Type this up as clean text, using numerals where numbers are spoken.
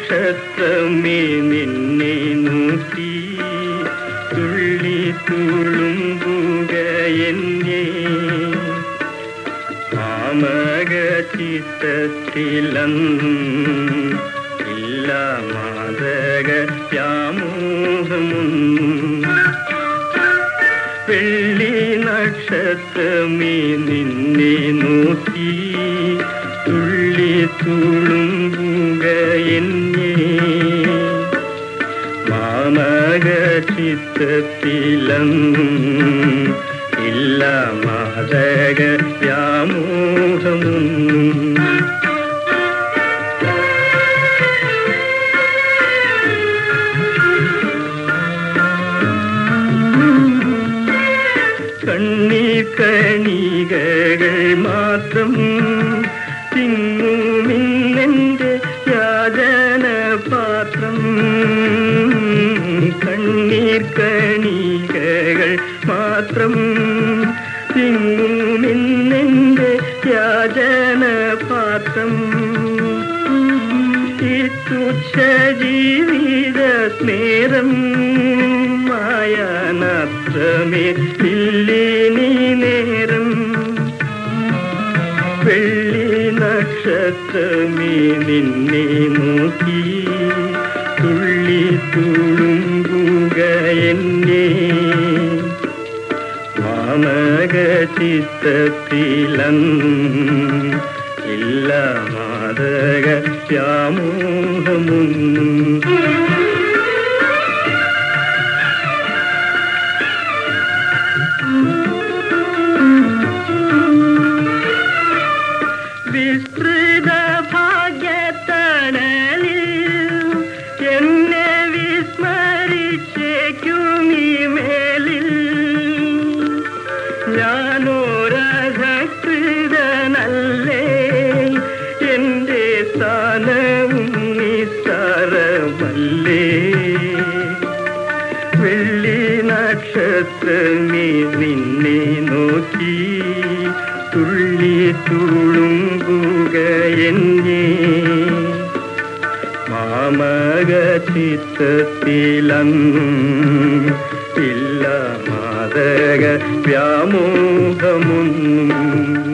നക്ഷത്രമേ നിന്നെ നോക്കി തുള്ളി തുളുമ്പുക എന്നെ മാമക ചിത്തത്തിലന്നും ഇല്ല മാതക വ്യാമോഹമൊന്നും വെള്ളി നക്ഷത്രമേ നിന്നെ നോക്കി തുള്ളി തുളുമ്പുക എന്നെ മാമക ചിത്തത്തിലന്നും ഇല്ല മാതക വ്യാമോഹമൊന്നും കണ്ണീർ കണികകൾ മാത്രം തിങ്ങുമിന്നെൻ്റെ യാചന പാത്രം കണ്ണീർ കണികകൾ മാത്രം തിങ്ങുമിന്നെൻ്റെ യാചന പാത്രം ഈ തുച്ഛ ജീവിത സ്നേഹം മായാനത്രമേ ഇല്ലിനി നേരം വെള്ളി നക്ഷത്രമേ നിന്നെ നോക്കി തുള്ളി തുളുമ്പുക എന്നെ മാമക ചിത്തത്തിലന്നും ഇല്ല മാതക വ്യാമോഹമൊന്നും വിസ്തൃത ഭാഗ്യത്തണലിൽ എന്നെ വിസ്മരിച്ചേക്കുമീ മേലിൽ ഞാനോരകൃതനല്ലേ എൻ്റെ സ്ഥാനവും നിസ്സാരമല്ലേ വെള്ളി നക്ഷത്രമേ നിന്നെ നോക്കി തുള്ളി തുളുമ്പുക എന്നെ മാമക ചിത്തത്തിലന്നും ഇല്ല മാതക വ്യാമോഹമൊന്നും